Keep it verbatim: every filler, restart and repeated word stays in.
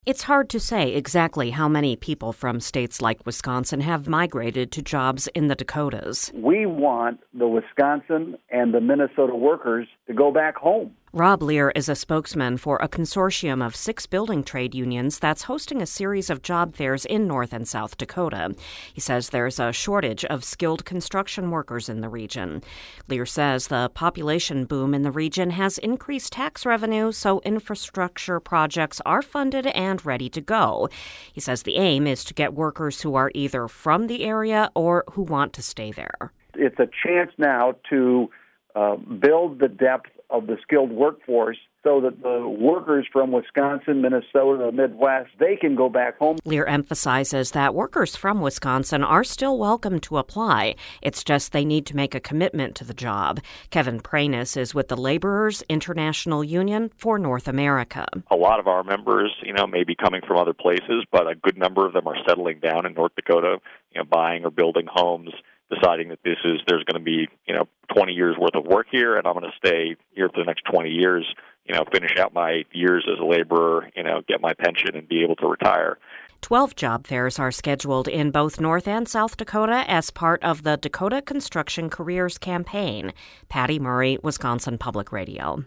It's hard to say exactly how many people from states like Wisconsin have migrated to jobs in the Dakotas. We want the Wisconsin and the Minnesota workers to go back home. Rob Lear is a spokesman for a consortium of six building trade unions that's hosting a series of job fairs in North and South Dakota. He says there's a shortage of skilled construction workers in the region. Lear says the population boom in the region has increased tax revenue, so infrastructure projects are funded and ready to go. He says the aim is to get workers who are either from the area or who want to stay there. It's a chance now to uh, build the depth of the skilled workforce so that the workers from Wisconsin, Minnesota, the Midwest, they can go back home. Lear emphasizes that workers from Wisconsin are still welcome to apply. It's just they need to make a commitment to the job. Kevin Pranis is with the Laborers International Union for North America. A lot of our members, you know, may be coming from other places, but a good number of them are settling down in North Dakota, you know, buying or building homes, deciding that this is there's going to be, you know, twenty years worth of work here, and I'm going to stay here for the next twenty years, you know, finish out my years as a laborer, you know, get my pension and be able to retire. Twelve job fairs are scheduled in both North and South Dakota as part of the Dakota Construction Careers Campaign. Patty Murray, Wisconsin Public Radio.